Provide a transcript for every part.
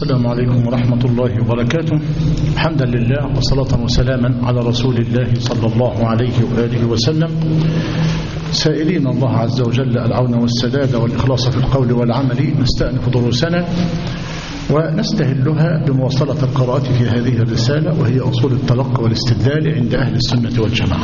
السلام عليكم ورحمة الله وبركاته. حمدا لله وصلاة وسلاما على رسول الله صلى الله عليه وآله وسلم، سائلين الله عز وجل العون والسداد والإخلاص في القول والعمل. نستأنف دروسنا ونستهلها بمواصلة القراءة في هذه الرسالة، وهي أصول التلقي والاستدلال عند أهل السنة والجماعة.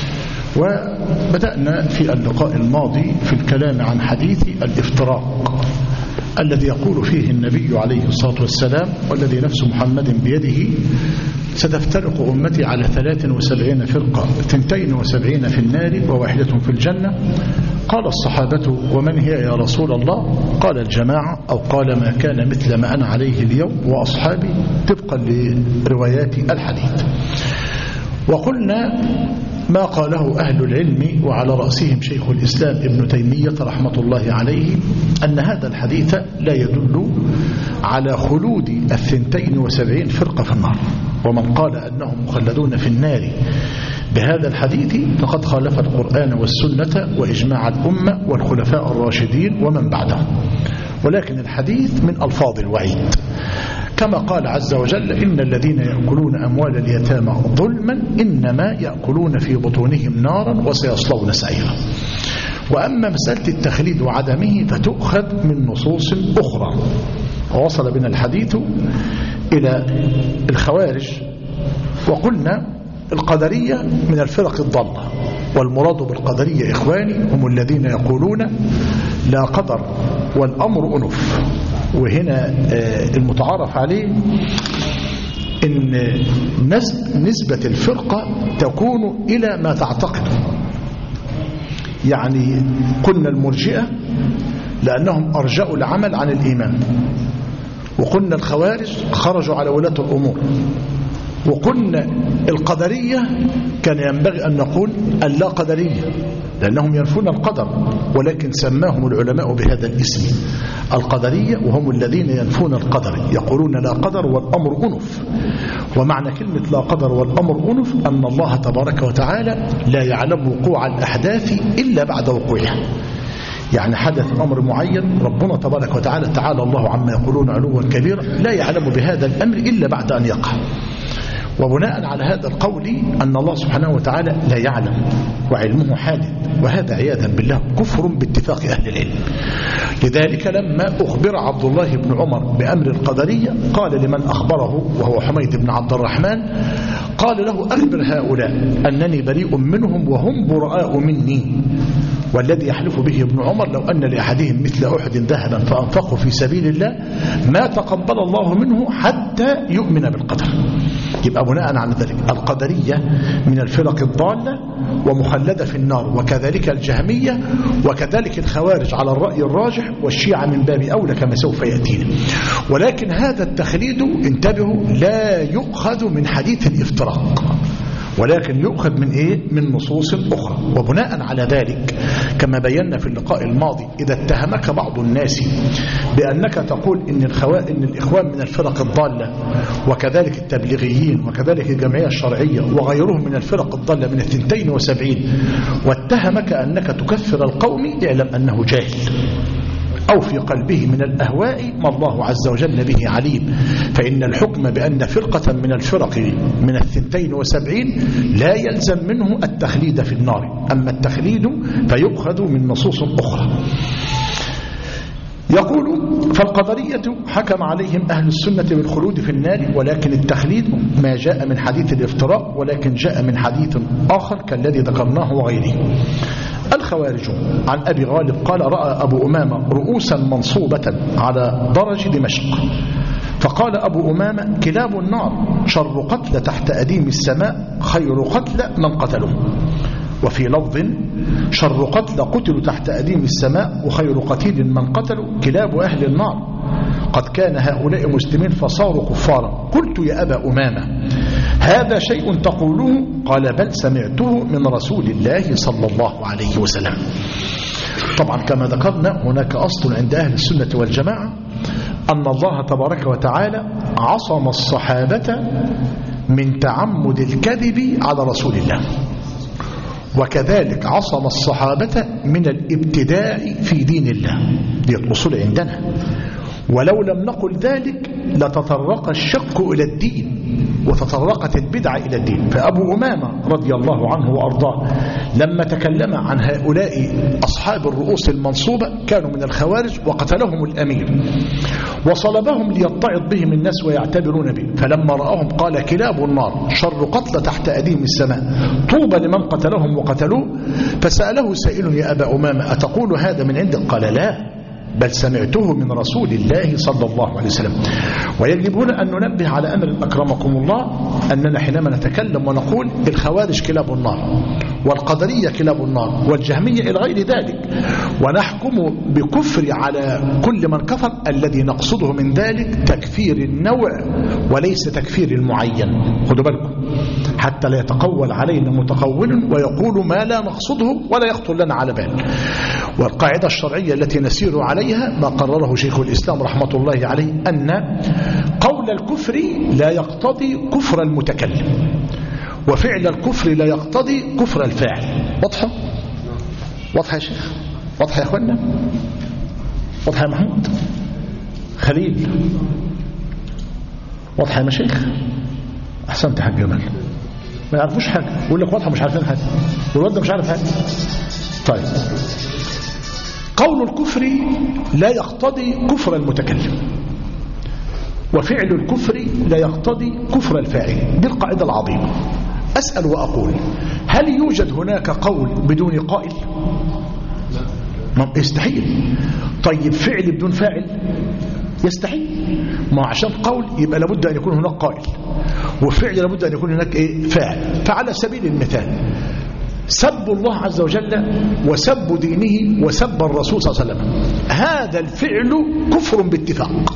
وبدأنا في اللقاء الماضي في الكلام عن حديث الافتراق الذي يقول فيه النبي عليه الصلاة والسلام: والذي نفس محمد بيده ستفترق أمتي على 73 فرقة، 72 في النار وواحدة في الجنة. قال الصحابة: ومن هي يا رسول الله؟ قال: الجماعة، أو قال: ما كان مثل ما أنا عليه اليوم وأصحابي، طبقا لروايات الحديث. وقلنا ما قاله أهل العلم وعلى رأسهم شيخ الإسلام ابن تيمية رحمة الله عليه، أن هذا الحديث لا يدل على خلود 72 فرقة في النار، ومن قال أنهم مخلدون في النار بهذا الحديث فقد خالف القرآن والسنة وإجماع الأمة والخلفاء الراشدين ومن بعدهم. ولكن الحديث من ألفاظ الوعيد، كما قال عز وجل: إن الذين يأكلون أموال اليتامى ظلما إنما يأكلون في بطونهم نارا وسيصلون سعيرا. وأما مسألة التخليد وعدمه فتؤخذ من نصوص أخرى. ووصل بنا الحديث إلى الخوارج، وقلنا القدرية من الفرق الضالة، والمراد بالقدرية إخواني هم الذين يقولون لا قدر والأمر أنف. وهنا المتعارف عليه إن نسبة الفرقة تكون إلى ما تعتقد. يعني قلنا المرجئة لأنهم أرجأوا العمل عن الإيمان، وقلنا الخوارج خرجوا على ولاة الأمور، وقلنا القدرية كان ينبغي أن نقول اللا قدرية لأنهم ينفون القدر، ولكن سماهم العلماء بهذا الاسم القدرية، وهم الذين ينفون القدر، يقولون لا قدر والأمر أنف. ومعنى كلمة لا قدر والأمر أنف أن الله تبارك وتعالى لا يعلم وقوع الأحداث إلا بعد وقوعها. يعني حدث أمر معين ربنا تبارك وتعالى تعالى الله عما يقولون علوا كبيرا لا يعلم بهذا الأمر إلا بعد أن يقع. وبناء على هذا القول أن الله سبحانه وتعالى لا يعلم وعلمه حادث، وهذا عياذا بالله كفر باتفاق أهل العلم. لذلك لما أخبر عبد الله بن عمر بأمر القدرية قال لمن أخبره وهو حميد بن عبد الرحمن، قال له: أخبر هؤلاء أنني بريء منهم وهم براء مني. والذي يحلف به ابن عمر لو أن لأحدهم مثل أحد ذهبا فأنفقه في سبيل الله ما تقبل الله منه حتى يؤمن بالقدر. يبقى بناء على ذلك القدرية من الفرق الضالة ومخلدة في النار، وكذلك الجهمية، وكذلك الخوارج على الرأي الراجح، والشيعة من باب أولى كما سوف يأتينا. ولكن هذا التخليد انتبهوا لا يؤخذ من حديث الافتراق، ولكن يؤخذ من إيه؟ من نصوص أخرى. وبناء على ذلك كما بينا في اللقاء الماضي، إذا اتهمك بعض الناس بأنك تقول إن الإخوان من الفرق الضالة، وكذلك التبليغيين، وكذلك الجمعية الشرعية وغيرهم من الفرق الضالة من 72، واتهمك أنك تكفر القوم، اعلم أنه جاهل، أو في قلبه من الأهواء ما الله عز وجل به عليم. فإن الحكم بأن فرقة من الفرق من 72 لا يلزم منه التخليد في النار، أما التخليد فيؤخذ من نصوص أخرى. يقول: فالقدرية حكم عليهم أهل السنة بالخلود في النار، ولكن التخليد ما جاء من حديث الافتراء، ولكن جاء من حديث آخر كالذي ذكرناه وغيره. الخوارج عن أبي غالب قال: رأى أبو أمامة رؤوسا منصوبة على درج دمشق، فقال أبو أمامة: كلاب النار شر قتل تحت أديم السماء خير قتل من قتلهم. وفي لفظ: شر قتل قتلوا تحت أديم السماء وخير قتيل من قتلوا كلاب أهل النار، قد كان هؤلاء مسلمين فصاروا كفارا. قلت: يا أبا أمامة هذا شيء تقوله؟ قال: بل سمعته من رسول الله صلى الله عليه وسلم. طبعا كما ذكرنا هناك أصل عند أهل السنة والجماعة أن الله تبارك وتعالى عصم الصحابة من تعمد الكذب على رسول الله، وكذلك عصم الصحابة من الابتداع في دين الله. دي الأصول عندنا. ولو لم نقل ذلك لتطرق الشك إلى الدين وتطرقت البدعة إلى الدين. فأبو أمامة رضي الله عنه وأرضاه لما تكلم عن هؤلاء أصحاب الرؤوس المنصوبة كانوا من الخوارج وقتلهم الأمير وصلبهم ليتعظ بهم الناس ويعتبرون به، فلما رأهم قال كلاب النار شر قتل تحت أديم السماء طوبى لمن قتلهم وقتلوه. فسأله سائل يا أبا أمامة أتقول هذا من عندك؟ قال لا بل سمعته من رسول الله صلى الله عليه وسلم. ويجب هنا أن ننبه على أمر أكرمكم الله أننا حينما نتكلم ونقول الخوارج كلاب النار والقدرية كلاب النار والجهمية إلى غير ذلك ونحكم بكفر على كل من كفر، الذي نقصده من ذلك تكفير النوع وليس تكفير المعين. خدوا بالكم حتى لا يتقول علينا متقول ويقول ما لا نقصده ولا يخطر لنا على بال. والقاعدة الشرعية التي نسير عليها ما قرره شيخ الإسلام رحمة الله عليه أن قول الكفر لا يقتضي كفر المتكلم وفعل الكفر لا يقتضي كفر الفاعل. واضحة؟ واضحة يا شيخ؟ واضحة يا أخوانا؟ واضحة يا محمود؟ خليل؟ واضحة يا مشيخ؟ أحسنت حاج جمال. ما يعرفوش حاجة يقول لك واضحة مش عارفين حاجة والواد ده مش عارف حاجة. طيب قول الكفر لا يقتضي كفر المتكلم وفعل الكفر لا يقتضي كفر الفاعل. دي القاعدة العظيمة. أسأل وأقول هل يوجد هناك قول بدون قائل؟ يستحيل. طيب فعل بدون فاعل؟ يستحيل. ما عشان قول يبقى لابد أن يكون هناك قائل وفعل لابد أن يكون هناك فاعل. فعلى سبيل المثال سب الله عز وجل وسب دينه وسب الرسول صلى الله عليه وسلم هذا الفعل كفر باتفاق.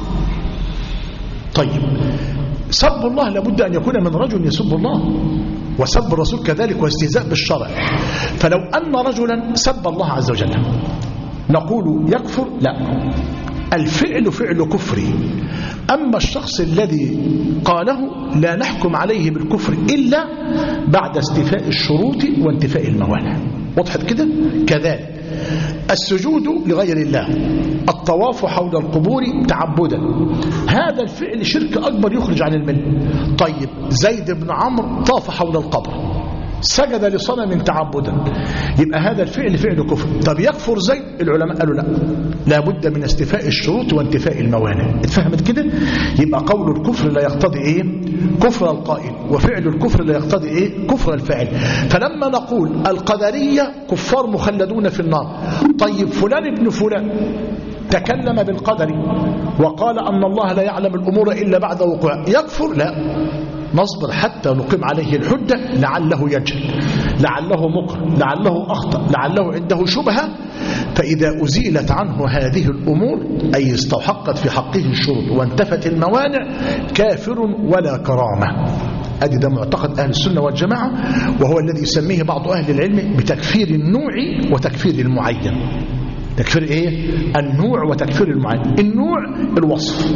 طيب سب الله لابد أن يكون من رجل يسب الله وسب الرسول كذلك واستهزاء بالشرع. فلو أن رجلا سب الله عز وجل نقول يكفر؟ لا، الفعل فعل كفري. أما الشخص الذي قاله لا نحكم عليه بالكفر إلا بعد استيفاء الشروط وانتفاء الموانع. وضحت كده؟ كذلك السجود لغير الله، الطواف حول القبور تعبدا، هذا الفعل شرك أكبر يخرج عن الملة. طيب زيد بن عمرو طاف حول القبر سجد لصنم تعبدا، يبقى هذا الفعل فعل كفر. طب يكفر زيد؟ العلماء قالوا لا، لابد من استيفاء الشروط وانتفاء الموانع. اتفهمت كده؟ يبقى قول الكفر لا يقتضي ايه؟ كفر القائل، وفعل الكفر لا يقتضي ايه؟ كفر الفاعل. فلما نقول القدرية كفار مخلدون في النار، طيب فلان ابن فلان تكلم بالقدر وقال أن الله لا يعلم الأمور إلا بعد وقوعها، يكفر؟ لا، نصبر حتى نقيم عليه الحجة، لعله يجهل، لعله مكره، لعله أخطأ، لعله عنده شبهة. فإذا أزيلت عنه هذه الأمور أي استحقت في حقه الشروط وانتفت الموانع كافر ولا كرامة. أدي ده معتقد أهل السنة والجماعة، وهو الذي يسميه بعض أهل العلم بتكفير النوع وتكفير المعين. تكفير إيه؟ النوع وتكفير المعين. النوع الوصف،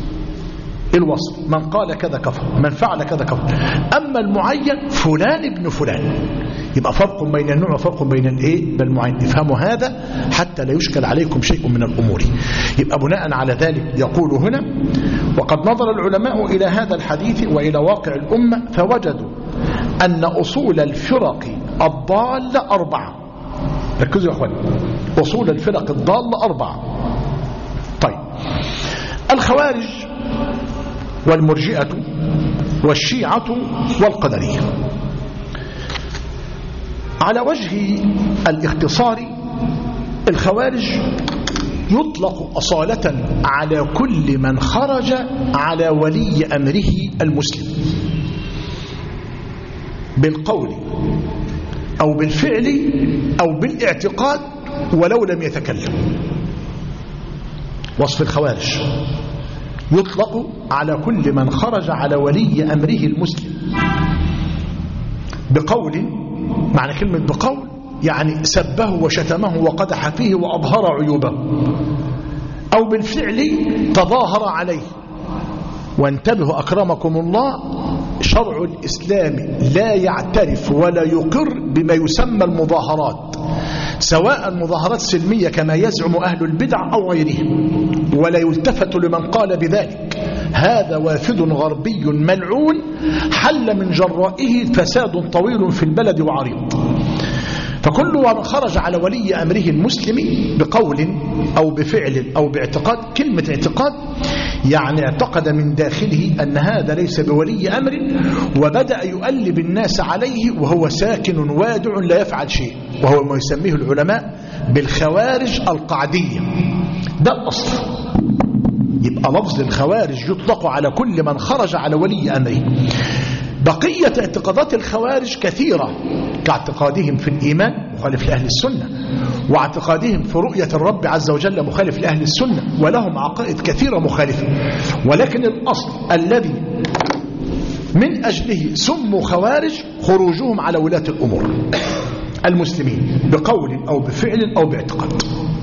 الوصف من قال كذا كفر، من فعل كذا كفر. أما المعين فلان ابن فلان، يبقى فرق بين النوع وفرق بين الايه بالمعين. افهموا هذا حتى لا يشكل عليكم شيء من الأمور. يبقى بناء على ذلك يقول هنا وقد نظر العلماء إلى هذا الحديث وإلى واقع الأمة فوجدوا أن أصول الفرق الضالة 4. ركزوا يا أخواني، أصول الفرق الضالة 4. طيب الخوارج والمرجئة والشيعة والقدرية. على وجه الاختصار الخوارج يطلق أصالة على كل من خرج على ولي أمره المسلم بالقول أو بالفعل أو بالاعتقاد ولو لم يتكلم. وصف الخوارج يطلق على كل من خرج على ولي أمره المسلم بقول، معنى كلمة بقول يعني سبه وشتمه وقدح فيه وأظهر عيوبه، أو بالفعل تظاهر عليه. وانتبهوا أكرمكم الله، شرع الإسلام لا يعترف ولا يقر بما يسمى المظاهرات، سواء مظاهرات سلمية كما يزعم أهل البدع أو غيرهم، ولا يلتفت لمن قال بذلك. هذا وافد غربي ملعون حل من جرائه فساد طويل في البلد وعريض. فكل من خرج على ولي أمره المسلم بقول أو بفعل أو باعتقاد، كلمة اعتقاد يعني اعتقد من داخله أن هذا ليس بولي أمر، وبدأ يؤلب الناس عليه وهو ساكن وادع لا يفعل شيء، وهو ما يسميه العلماء بالخوارج القعدية. ده الأصل. يبقى لفظ الخوارج يطلق على كل من خرج على ولي أمره. بقية اعتقادات الخوارج كثيرة، كاعتقادهم في الإيمان مخالف لأهل السنة، واعتقادهم في رؤية الرب عز وجل مخالف لأهل السنة، ولهم عقائد كثيرة مخالفة. ولكن الأصل الذي من أجله سموا خوارج خروجهم على ولاة الأمور المسلمين بقول أو بفعل أو باعتقاد.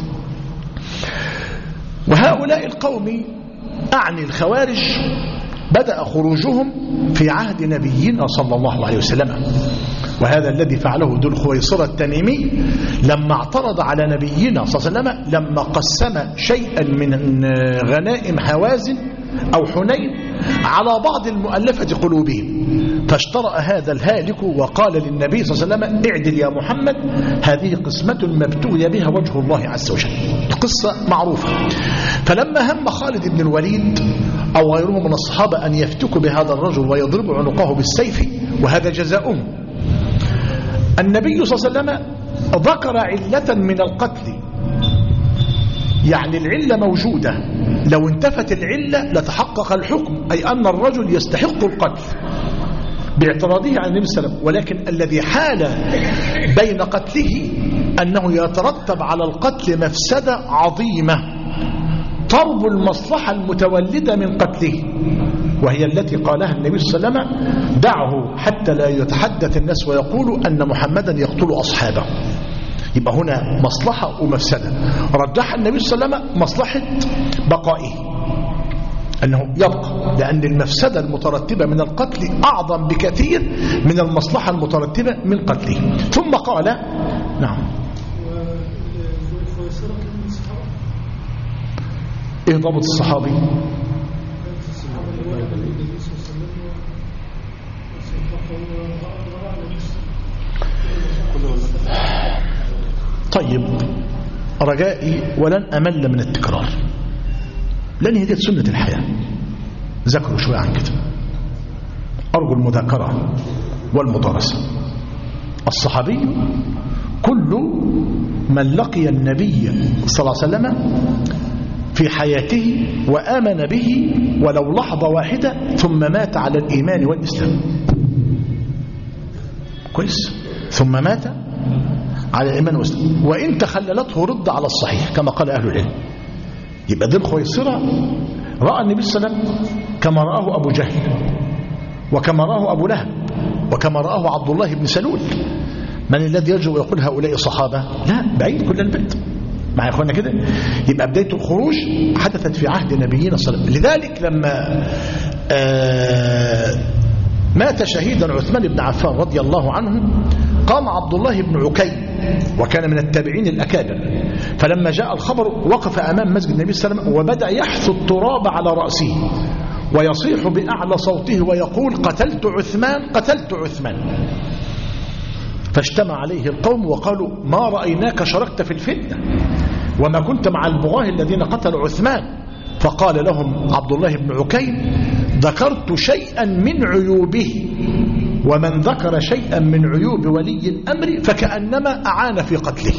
وهؤلاء القوم أعني الخوارج بدأ خروجهم في عهد نبينا صلى الله عليه وسلم، وهذا الذي فعله ذو الخويصرة التميمي لما اعترض على نبينا صلى الله عليه وسلم لما قسم شيئا من غنائم حوازن أو حنين على بعض المؤلفة قلوبهم، فاشترأ هذا الهالك وقال للنبي صلى الله عليه وسلم: اعدل يا محمد، هذه قسمة مبتغي بها وجه الله عز وجل. القصة معروفة. فلما هم خالد بن الوليد أو غيره من الصحابة أن يفتكوا بهذا الرجل ويضربوا عنقه بالسيف وهذا جزاؤهم، النبي صلى الله عليه وسلم ذكر علة من القتل، يعني العلة موجودة، لو انتفت العلة لتحقق الحكم، أي أن الرجل يستحق القتل باعتراضه عن النبي صلى الله عليه وسلم. ولكن الذي حال بين قتله أنه يترتب على القتل مفسدة عظيمة طرب المصلحة المتولدة من قتله، وهي التي قالها النبي صلى الله عليه وسلم: دعه حتى لا يتحدث الناس ويقولوا أن محمدا يقتل أصحابه. يبقى هنا مصلحة ومفسدة. رجح النبي صلى الله عليه وسلم مصلحة بقائه، أنه يبقى، لأن المفسدة المترتبة من القتل أعظم بكثير من المصلحة المترتبة من قتله. ثم قال: نعم. إيه ضابط الصحابي؟ طيب، رجائي ولن أمل من التكرار، لأن هي دي سنة الحياة. ذكروا شوية عن كده، أرجو المذاكرة والمدارسة. الصحابي كل من لقي النبي صلى الله عليه وسلم في حياته وآمن به ولو لحظة واحدة ثم مات على الإيمان والإسلام. كويس؟ ثم مات على الإيمان والإسلام، وإن تخللته رد على الصحيح كما قال أهل العلم. يبقى ذي الخويصرة رأى النبي صلى الله عليه وسلم كما رآه أبو جهل، وكما رآه أبو لهب، وكما رآه عبد الله بن سلول. من الذي يرجو ويقول هؤلاء صحابة؟ لا، بعيد كل البعد. مع إخواننا كده. يبقى بداية الخروج حدثت في عهد نبينا صلى الله عليه وسلم. لذلك لما مات شهيدا عثمان بن عفان رضي الله عنه، قام عبد الله بن عكي وكان من التابعين الأكابر، فلما جاء الخبر وقف أمام مسجد النبي صلى الله عليه وسلم وبدأ يحث التراب على رأسه ويصيح بأعلى صوته ويقول: قتلت عثمان، قتلت عثمان. فاجتمع عليه القوم وقالوا: ما رأيناك شاركت في الفتنة وما كنت مع البغاة الذين قتلوا عثمان. فقال لهم عبد الله بن عكيم: ذكرت شيئا من عيوبه، ومن ذكر شيئا من عيوب ولي الأمر فكأنما أعان في قتله.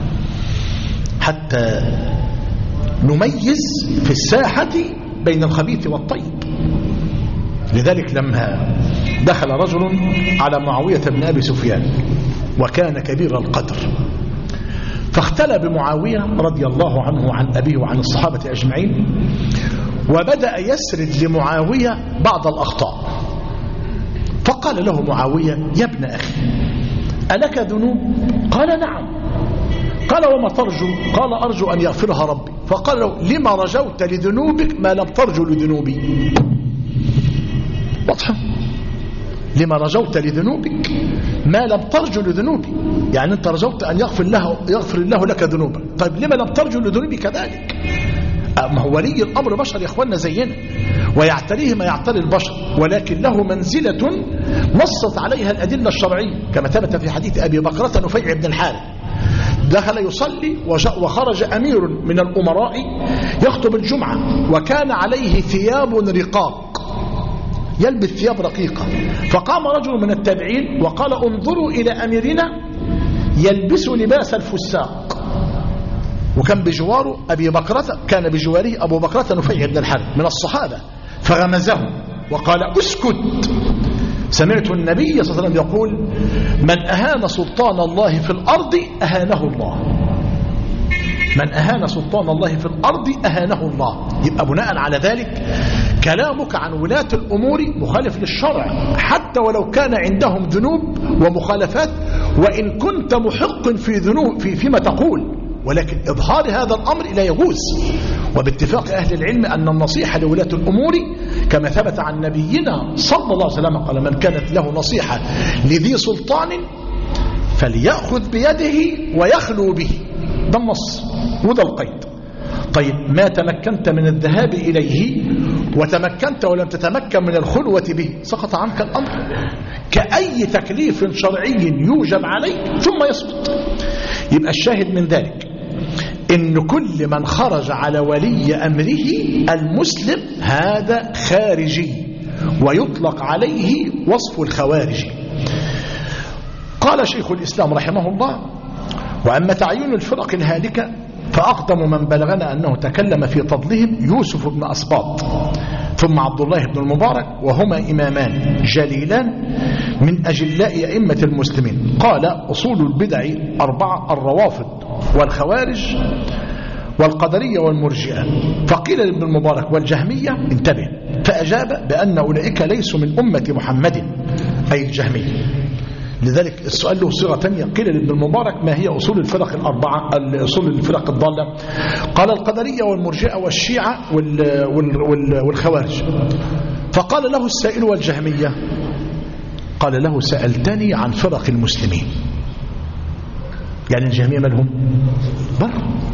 حتى نميز في الساحة بين الخبيث والطيب. لذلك لما دخل رجل على معاوية بن أبي سفيان وكان كبير القدر، فاختلى بمعاوية رضي الله عنه وعن أبيه وعن الصحابة أجمعين، وبدأ يسرد لمعاوية بعض الأخطاء. فقال له معاوية: يا ابن أخي، ألك ذنوب؟ قال: نعم. قال: وما ترجو؟ قال: أرجو أن يغفرها ربي. فقال له: لما رجوت لذنوبك ما لم ترجو لذنوبي؟ واضحة؟ لما رجوت لذنوبك ما لم ترجو لذنوبي. يعني أنت رجوت أن يغفر الله لك ذنوبك، طيب لما لم ترجو لذنوبي كذلك؟ ما هو ولي الأمر بشر يا إخواننا زينا، ويعتريه ما يعتري البشر، ولكن له منزلة نصت عليها الأدلة الشرعية، كما ثبت في حديث أبي بكرة نفيع بن الحارث، دخل يصلي وخرج أمير من الأمراء يخطب الجمعة، وكان عليه ثياب رقاق، يلبس ثياب رقيقة، فقام رجل من التابعين وقال انظروا إلى أميرنا يلبس لباس الفساق، وكان بجواره أبي بكرة، كان بجواره أبو بكرة نفيع بن الحارث من الصحابة، فغمزه وقال اسكت، سمعت النبي صلى الله عليه وسلم يقول من أهان سلطان الله في الأرض أهانه الله، من أهان سلطان الله في الأرض أهانه الله. يبقى بناء على ذلك كلامك عن ولاة الأمور مخالف للشرع، حتى ولو كان عندهم ذنوب ومخالفات، وإن كنت محق في ذنوب فيما تقول، ولكن إظهار هذا الأمر لا يجوز. وباتفاق أهل العلم أن النصيحة لولاة الأمور كما ثبت عن نبينا صلى الله عليه وسلم قال من كانت له نصيحة لذي سلطان فليأخذ بيده ويخلو به، ده النص وده القيد. طيب ما تمكنت من الذهاب إليه وتمكنت ولم تتمكن من الخلوة به سقط عنك الأمر كأي تكليف شرعي يوجب عليك ثم يسقط. يبقى الشاهد من ذلك إن كل من خرج على ولي أمره المسلم هذا خارجي، ويطلق عليه وصف الخوارجي. قال شيخ الإسلام رحمه الله وأما تعيين الفرق الهالكة فأقدم من بلغنا أنه تكلم في فضلهم يوسف بن أسباط ثم عبد الله بن المبارك، وهما إمامان جليلان من أجلاء أئمة المسلمين. قال أصول البدع 4 الروافض والخوارج والقدرية والمرجئة. فقيل لابن المبارك والجهمية انتبه، فأجاب بأن أولئك ليسوا من أمة محمد أي الجهمية. لذلك السؤال له صيغة ثانية، قيل لابن المبارك ما هي أصول الفرق 4 أصول الفرق الضالة؟ قال القدرية والمرجئة والشيعة والخوارج. فقال له السائل والجهمية، قال له سألتني عن فرق المسلمين، يعني الجهمية مالهم بر.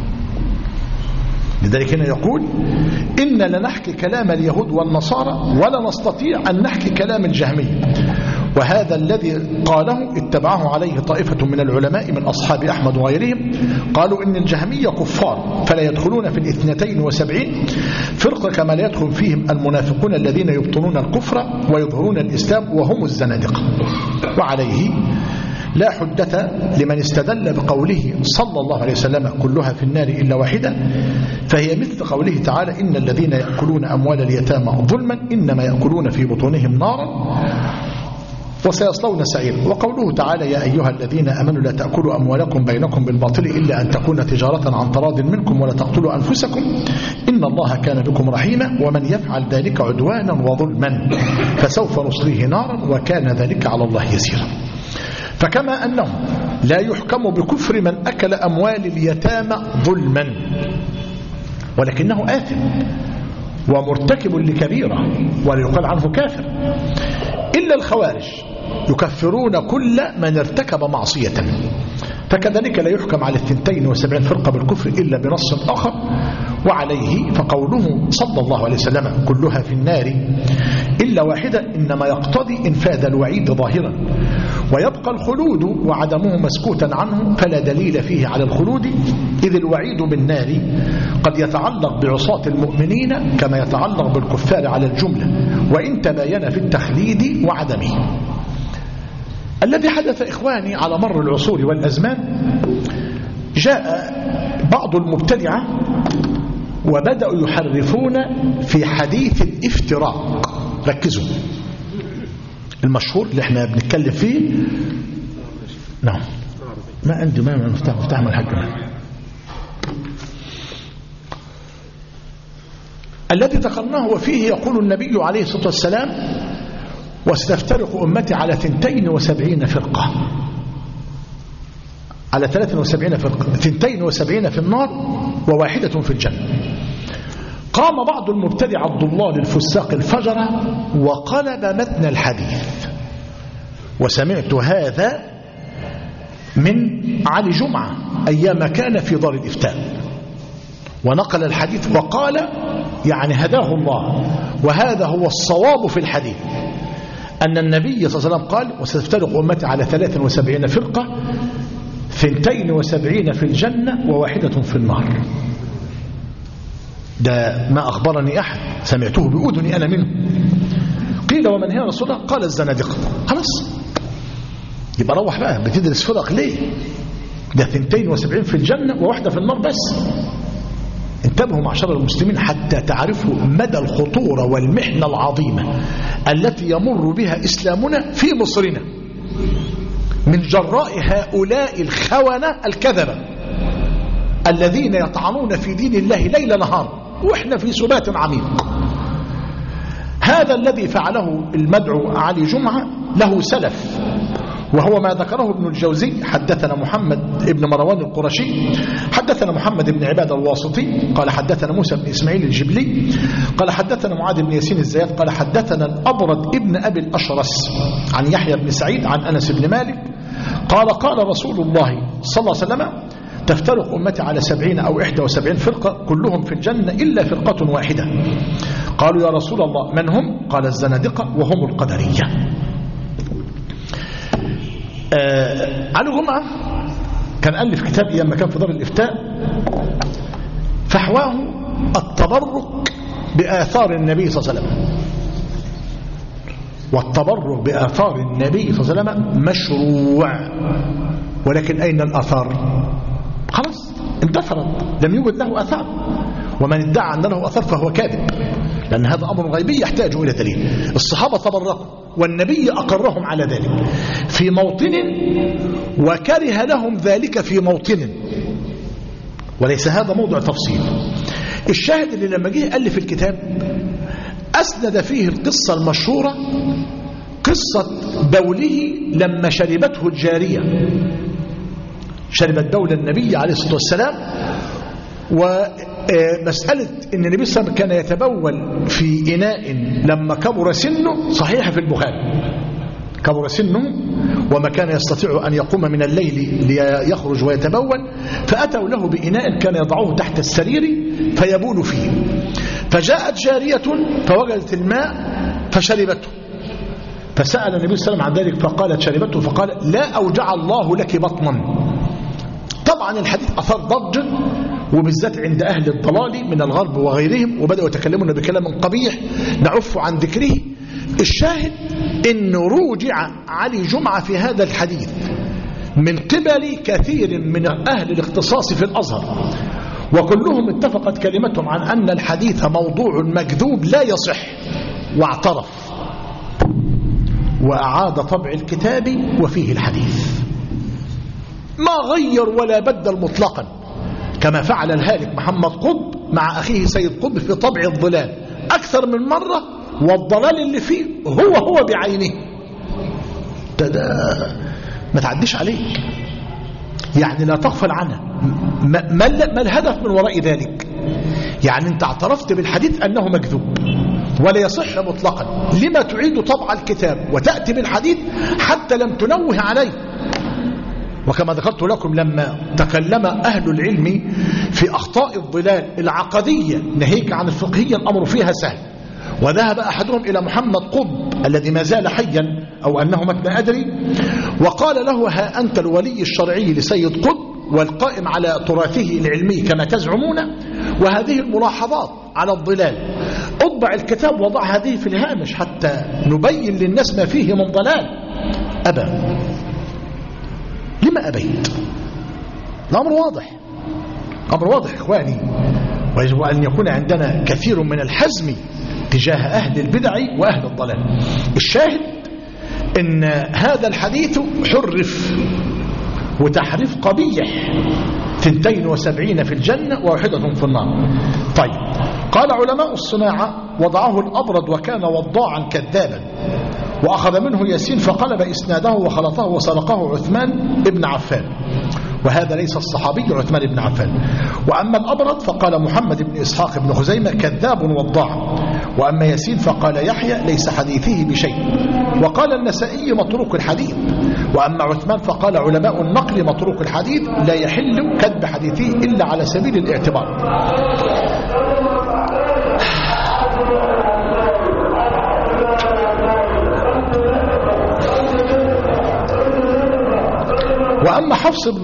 لذلك هنا يقول إن لنحكي كلام اليهود والنصارى ولا نستطيع أن نحكي كلام الجهمية، وهذا الذي قاله اتبعه عليه طائفة من العلماء من أصحاب أحمد وغيرهم، قالوا إن الجهمية كفار فلا يدخلون في 72 فرقة كما لا يدخل فيهم المنافقون الذين يبطنون الكفر ويظهرون الإسلام وهم الزنادقة. وعليه لا حجة لمن استدل بقوله صلى الله عليه وسلم كلها في النار إلا واحدة، فهي مثل قوله تعالى إن الذين يأكلون أموال اليتامى ظلما إنما يأكلون في بطونهم نارا وسيصلون سعيرا. وقوله تعالى يا أيها الذين آمنوا لا تأكلوا أموالكم بينكم بالباطل إلا أن تكون تجارة عن تراض منكم ولا تقتلوا أنفسكم إن الله كان بكم رحيما ومن يفعل ذلك عدوانا وظلما فسوف نصليه نارا وكان ذلك على الله يسيرا. فكما أنه لا يحكم بكفر من أكل أموال اليتامى ظلما ولكنه آثم ومرتكب لكبيرة ولا يقال عنه كافر، إلا الخوارج يكفرون كل من ارتكب معصية، فكذلك لا يحكم على 72 فرقة بالكفر إلا بنص آخر. وعليه فقوله صلى الله عليه وسلم كلها في النار إلا واحدة إنما يقتضي إنفاذ الوعيد ظاهرا، ويبقى الخلود وعدمه مسكوتا عنه فلا دليل فيه على الخلود، إذ الوعيد بالنار قد يتعلق بعصاة المؤمنين كما يتعلق بالكفار على الجملة وإن تباين في التخليد وعدمه. الذي حدث إخواني على مر العصور والأزمان، جاء بعض المبتدعة وبدأوا يحرفون في حديث الافتراق. ركزوا المشهور اللي احنا بنتكلم فيه. نعم ما عندي ما مفتاح من الحق. الذي ذكرناه وفيه يقول النبي عليه الصلاة والسلام وستفترق أمتي على 72 فرقة، على 73 فرقة، 72 في النار وواحدة في الجنة. قام بعض المبتدع الضلال الفساق الفجرة وقلب متن الحديث وسمعت هذا من علي جمعة أيام كان في دار الإفتاء، ونقل الحديث وقال يعني هداه الله، وهذا هو الصواب في الحديث، أن النبي صلى الله عليه وسلم قال: وستفترق أمتي على 73 فرقة، 72 في الجنة وواحدة في النار. ده ما أخبرني أحد، سمعته بأذني أنا منه. قيل: ومن هي رسول الله؟ قال: الزنادقة. خلاص، يبقى روح بقى، بتدرس فرق ليه؟ ده 72 في الجنة وواحدة في النار بس. انتبهوا معشر المسلمين حتى تعرفوا مدى الخطورة والمحنة العظيمة التي يمر بها إسلامنا في مصرنا من جراء هؤلاء الخونة الكذبة الذين يطعنون في دين الله ليل نهار وإحنا في سبات عميق. هذا الذي فعله المدعو علي جمعة له سلف، وهو ما ذكره ابن الجوزي: حدثنا محمد ابن مروان القرشي، حدثنا محمد بن عباد الواسطي، قال حدثنا موسى بن إسماعيل الجبلي، قال حدثنا معاذ بن ياسين الزيات، قال حدثنا الأبرد ابن أبي الأشرس عن يحيى بن سعيد عن أنس بن مالك قال: قال رسول الله صلى الله عليه وسلم: تفترق أمتي على 70 أو 71 فرقة، كلهم في الجنة إلا فرقة واحدة. قالوا: يا رسول الله من هم؟ قال: الزنادقة وهم القدرية. علي جمعة كان ألف كتاب أيام ما كان في دار الإفتاء، فحواه التبرك بآثار النبي صلى الله عليه وسلم، والتبرك بآثار النبي صلى الله عليه وسلم مشروع، ولكن أين الآثار؟ خلاص اندثرت، لم يوجد له آثار، ومن ادعى أن له آثار فهو كاذب، لأن هذا أمر غيبي يحتاج إلى دليل. الصحابة تبركوا والنبي أقرهم على ذلك في موطن، وكره لهم ذلك في موطن، وليس هذا موضوع تفصيل. الشاهد اللي لما جه ألف الكتاب أسند فيه القصة المشهورة، قصة بوله لما شربته الجارية، شربت بول النبي عليه الصلاة والسلام. ومسألة أن النبي صلى الله عليه وسلم كان يتبول في إناء لما كبر سنه صحيحة في البخاري، كبر سنه وما كان يستطيع أن يقوم من الليل ليخرج ويتبول، فأتوا له بإناء كان يضعه تحت السرير فيبول فيه، فجاءت جارية فوجدت الماء فشربته، فسأل النبي صلى الله عليه وسلم عن ذلك فقالت شربته، فقال: لا أوجع الله لك بطنا. طبعا الحديث أثار ضجة، وبالذات عند أهل الضلال من الغرب وغيرهم، وبدأوا يتكلمون بكلام قبيح نعف عن ذكره. الشاهد أنه روجع علي جمعة في هذا الحديث من قبل كثير من أهل الاختصاص في الأزهر، وكلهم اتفقت كلمتهم عن أن الحديث موضوع مكذوب لا يصح، واعترف وأعاد طبع الكتاب وفيه الحديث، ما غير ولا بدل مطلقا، كما فعل الهالك محمد قطب مع أخيه سيد قطب في طبع الظلال أكثر من مرة، والضلال اللي فيه هو بعينه. ما تعديش عليك، يعني لا تغفل عنه. ما الهدف من وراء ذلك؟ يعني انت اعترفت بالحديث أنه مكذوب ولا يصح مطلقا، لما تعيد طبع الكتاب وتأتي بالحديث حتى لم تنوه عليه؟ وكما ذكرت لكم لما تكلم أهل العلم في أخطاء الضلال العقدية ناهيك عن الفقهية الأمر فيها سهل، وذهب أحدهم إلى محمد قطب الذي ما زال حيا أو أنه مات ما أدري، وقال له: ها أنت الولي الشرعي لسيد قطب والقائم على تراثه العلمي كما تزعمون، وهذه الملاحظات على الضلال، اطبع الكتاب وضع هذه في الهامش حتى نبين للناس ما فيه من ضلال. أبى. لما أبيت؟ الأمر واضح، أمر واضح إخواني، ويجب أن يكون عندنا كثير من الحزم تجاه أهل البدع وأهل الضلال. الشاهد إن هذا الحديث حرف، وتحريف قبيح، 72 في الجنة وواحدة في النار. طيب، قال علماء الصناعة: وضعه الأبرد وكان وضاعا كذابا، وأخذ منه ياسين فقلب إسناده وخلطه وسرقه عثمان ابن عفان، وهذا ليس الصحابي عثمان بن عفان. وأما الأبرد فقال محمد بن إسحاق بن خزيمة كذاب وضاع. وأما ياسين فقال يحيى ليس حديثه بشيء. وقال النسائي متروك الحديث. وأما عثمان فقال علماء النقل متروك الحديث لا يحل كذب حديثه إلا على سبيل الاعتبار. وأما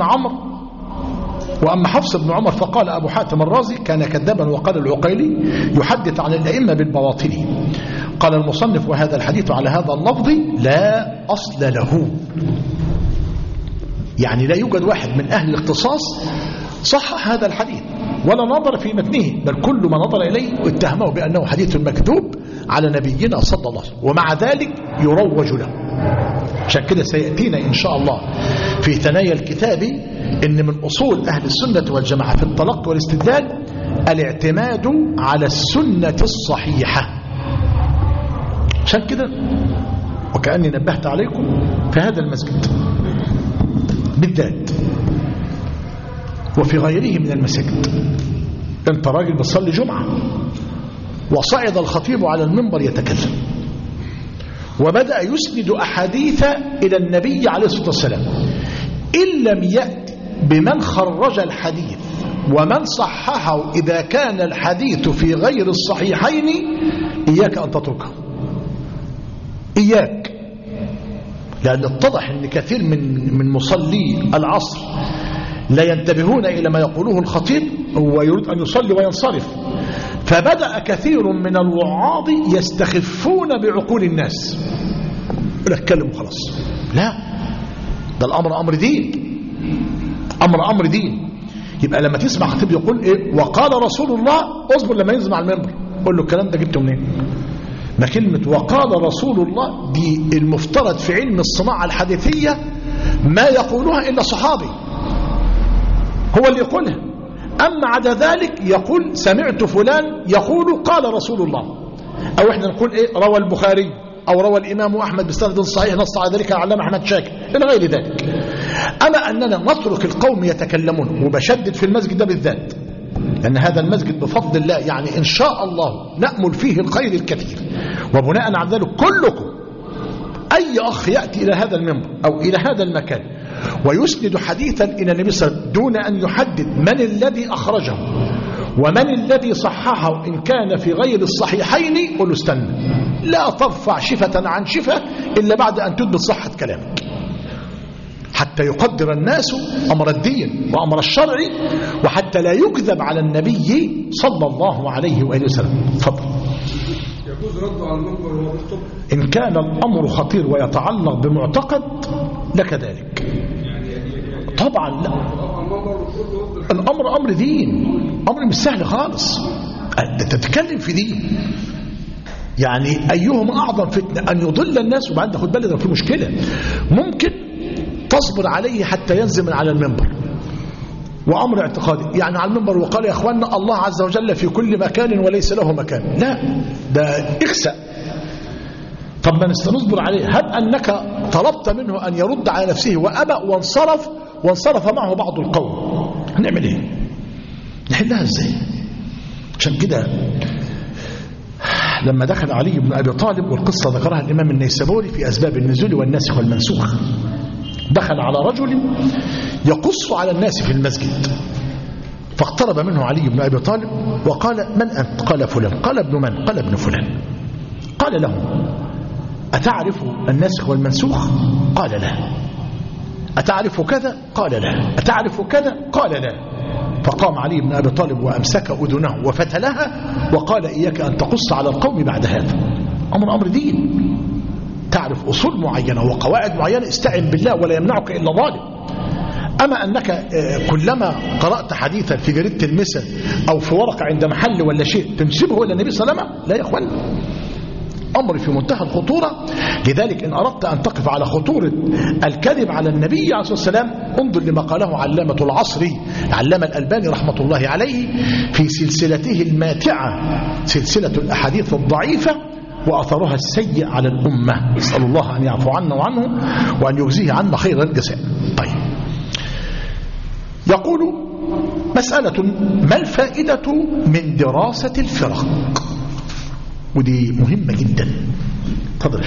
حفص بن عمر فقال أبو حاتم الرازي كان كذابا. وقال العقيلي يحدث عن الأئمة بالبواطل. قال المصنف وهذا الحديث على هذا اللفظ لا أصل له، يعني لا يوجد واحد من أهل الاختصاص صح هذا الحديث ولا نظر في متنه، بل كل ما نظر إليه اتهمه بأنه حديث مكذوب على نبينا صلى الله عليه وسلم، ومع ذلك يروج له. عشان كده سيأتينا إن شاء الله في ثنايا الكتاب إن من أصول أهل السنة والجماعة في التلقي والاستدلال الاعتماد على السنة الصحيحة. عشان كده وكأني نبهت عليكم في هذا المسجد بالذات وفي غيره من المساجد، انت راجل بتصلي جمعة وصعد الخطيب على المنبر يتكلم وبدأ يسند أحاديث إلى النبي عليه الصلاة والسلام، إن لم يأتي بمن خرج الحديث ومن صححه إذا كان الحديث في غير الصحيحين إياك أن تتركه، إياك، لأن اتضح أن كثير من مصلي العصر لا ينتبهون إلى ما يقوله الخطيب، هو يريد أن يصلي وينصرف، فبدأ كثير من الوعاظ يستخفون بعقول الناس، يقول لك كلموا خلاص. لا، ده الأمر أمر دين، أمر دين. يبقى لما تسمع خطيب يقول إيه وقال رسول الله، اصبر لما ينزل على المنبر قول له الكلام ده جبته منين؟ ما كلمة وقال رسول الله دي المفترض في علم الصناعة الحديثية ما يقولها إلا صحابي هو اللي يقولها، أما عدا ذلك يقول سمعت فلان يقول قال رسول الله، أو إحنا نقول إيه روى البخاري أو روى الإمام أحمد بسند صحيح نص على ذلك العلامة أحمد شاكر إلى غير ذلك. أما أننا نترك القوم يتكلمون، وبشدد في المسجد ده بالذات لأن هذا المسجد بفضل الله يعني إن شاء الله نأمل فيه الخير الكثير، وبناء على ذلك كلكم أي أخ يأتي إلى هذا المنبر أو إلى هذا المكان ويسند حديثا إلى النبي صلى الله عليه وسلم دون أن يحدد من الذي أخرجه ومن الذي صححه إن كان في غير الصحيحين، قل استنى، لا ترفع شفة عن شفة إلا بعد أن تثبت صحة كلامك، حتى يقدر الناس أمر الدين وأمر الشرع، وحتى لا يكذب على النبي صلى الله عليه وآله وسلم. تفضل. يجوز رده على المنبر وهو بيخطب؟ إن كان الأمر خطير ويتعلق بمعتقد لك ذلك طبعا. لا، الأمر أمر دين، أمر مش سهل خالص، تتكلم في دين يعني أيهم أعظم فتنة أن يضل الناس. وبعد خد بالك في مشكلة ممكن تصبر عليه حتى ينزل من على المنبر، وأمر اعتقادي يعني على المنبر وقال يا أخوانا الله عز وجل في كل مكان وليس له مكان، لا ده اخسأ. طب ما نصبر عليه، هب أنك طلبت منه أن يرد على نفسه وأبى وانصرف معه بعض القوم، هنعمل ايه؟ نحلها ازاي؟ عشان كده لما دخل علي بن أبي طالب، والقصة ذكرها الإمام النيسابوري في أسباب النزول والناسخ والمنسوخ، دخل على رجل يقص على الناس في المسجد، فاقترب منه علي بن أبي طالب وقال من أنت؟ قال فلان. قال ابن من؟ قال ابن فلان. قال له أتعرف الناسخ والمنسوخ؟ قال لا. أتعرف كذا؟ قال لا. أتعرف كذا؟ قال لا. فقام علي بن أبي طالب وأمسك أذنه وفتلها وقال إياك أن تقص على القوم بعد هذا. أمر دين، تعرف أصول معينة وقواعد معينة، استعن بالله ولا يمنعك إلا ظالم. أما أنك كلما قرأت حديثا في جريدة المسا أو في ورقة عند محل ولا شيء تنسبه إلى النبي صلى الله عليه وسلم، لا يا أخوان، أمر في منتهى الخطورة. لذلك إن أردت أن تقف على خطورة الكذب على النبي عليه الصلاة والسلام انظر لما قاله علامة العصر العلامة الألباني رحمة الله عليه في سلسلته الماتعة سلسلة الأحاديث الضعيفة وأثرها السيء على الأمة. نسأل الله أن يعفو عنا وعنه وأن يجزيه عنا خير الجزاء. طيب، يقول مسألة: ما الفائدة من دراسة الفرق؟ ودي مهمة جدا. تفضل.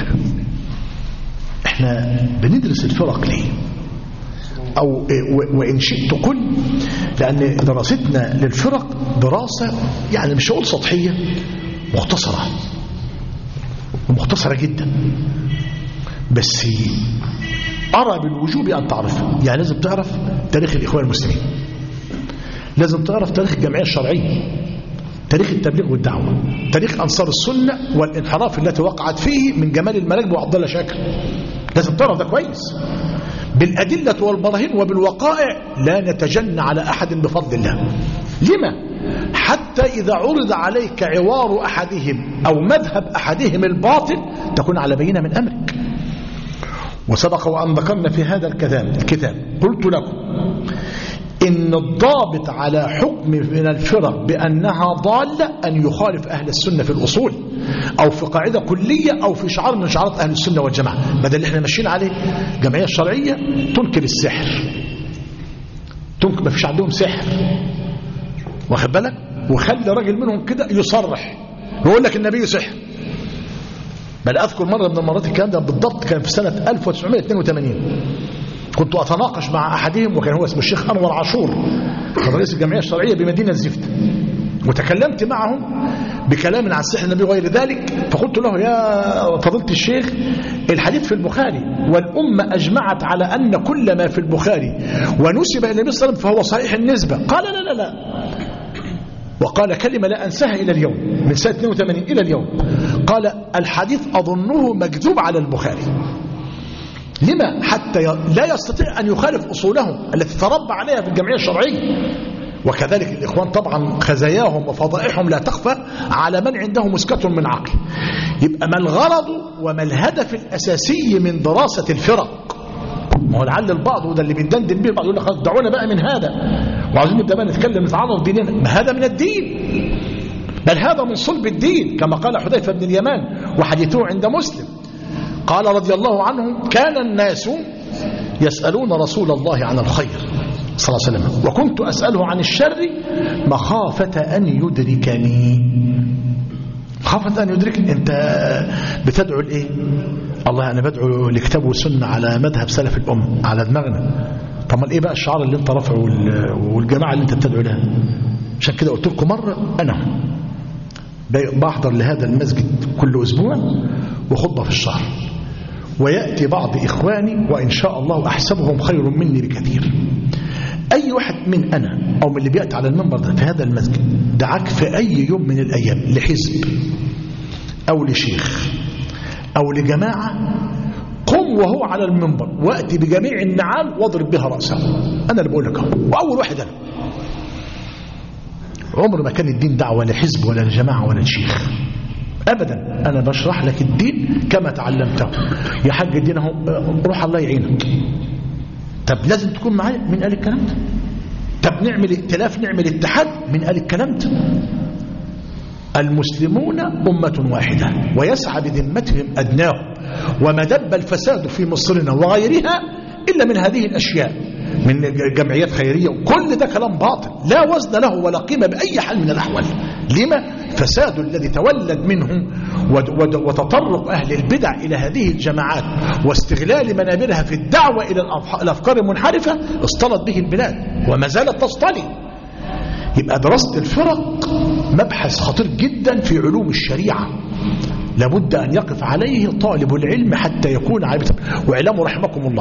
احنا بندرس الفرق ليه؟ أو وإن شئت قل لأن دراستنا للفرق دراسة يعني مش هقول سطحية، مختصرة ومختصرة جدا، بس أرى بالوجوب أن تعرفها. يعني لازم تعرف تاريخ الإخوان المسلمين، لازم تعرف تاريخ الجمعية الشرعية، تاريخ التبليغ والدعوة، تاريخ أنصار السنة والانحراف التي وقعت فيه من جمال المراكب وعبد الله شاكر. لازم تعرف ده كويس بالأدلة والبراهين وبالوقائع، لا نتجنى على أحد بفضل الله. لما؟ حتى إذا عرض عليك عوار أحدهم أو مذهب أحدهم الباطل تكون على بينة من أمرك. وسبق وأن ذكرنا في هذا الكتاب قلت لكم إن الضابط على حكم من الفرق بأنها ضالة أن يخالف أهل السنة في الأصول أو في قاعدة كلية أو في شعار من شعارات أهل السنة والجماعة. بدل اللي احنا ماشيين عليه الجمعية الشرعية تنكر السحر، ما فيش عندهم سحر، واخد بالك؟ وخلي راجل منهم كده يصرح يقول لك النبي سحر. بل أذكر مرة من المرات الكلام ده بالضبط كان في سنة 1982 كنت أتناقش مع أحدهم وكان هو اسمه الشيخ أنور عاشور رئيس الجمعية الشرعية بمدينة زفت، وتكلمت معهم بكلام عن السحر النبي وغير ذلك. فقلت له: يا فضيلة الشيخ، الحديث في البخاري والأمة أجمعت على أن كل ما في البخاري ونسب إلى النبي صلى الله عليه وسلم فهو صحيح النسبة. قال: لا لا لا، وقال كلمة لا أنساها إلى اليوم من سنة 82 إلى اليوم، قال: الحديث أظنه مكذوب على البخاري. لما؟ حتى لا يستطيع أن يخالف أصوله التي تربى عليها في الجمعية الشرعية. وكذلك الإخوان طبعا خزاياهم وفضائحهم لا تخفى على من عنده مسكة من عقل. يبقى ما الغرض وما الهدف الأساسي من دراسة الفرق؟ ما هو لعل البعض وده اللي بيدندن به بعض يقول لك دعونا بقى من هذا وعايزين نبدا بقى نتكلم نتعرض ديننا. ما هذا من الدين، بل هذا من صلب الدين، كما قال حذيفة بن اليمان وحديثه عند مسلم قال رضي الله عنه: كان الناس يسألون رسول الله عن الخير صلى الله عليه وسلم وكنت أسأله عن الشر مخافة أن يدركني. مخافة أن يدركني. أنت بتدعو لإيه؟ الله أنا بدعو لكتاب وسنة على مذهب سلف الأمة على دماغنا. طب ما إيه بقى الشعار اللي أنت رافعه والجماعة اللي أنت بتدعو لها؟ عشان كده قلت لكم مرة أنا بحضر لهذا المسجد كل أسبوع وخطبة في الشهر، ويأتي بعض إخواني وإن شاء الله أحسبهم خير مني بكثير. أي واحد من أنا أو من اللي بيأتي على المنبر ده في هذا المسجد دعاك في أي يوم من الأيام لحزب أو لشيخ أو لجماعة، قم وهو على المنبر وأتي بجميع النعال واضرب بها رأسه. أنا اللي بقول لك، وأول واحد أنا. عمر ما كان الدين دعوة لحزب ولا لجماعة ولا لشيخ أبدا. أنا بشرح لك الدين كما تعلمته. يا حاج الدين اهو، روح الله يعينك. طب لازم تكون معايا. من قال الكلام ده؟ طب نعمل ائتلاف نعمل اتحاد. من قال الكلام ده؟ المسلمون أمة واحدة ويسعى بذمتهم أدناهم، وما دب الفساد في مصرنا وغيرها إلا من هذه الأشياء من جمعيات خيرية، وكل ده كلام باطل لا وزن له ولا قيمة بأي حال من الأحوال. لما؟ فساد الذي تولد منه وتطرق أهل البدع إلى هذه الجماعات واستغلال منابرها في الدعوة إلى الأفكار المنحرفة اصطلت به البلاد وما زالت تصطلي. يبقى دراسة الفرق مبحث خطير جدا في علوم الشريعة، لابد أن يقف عليه طالب العلم حتى يكون عارفا. واعلموا رحمكم الله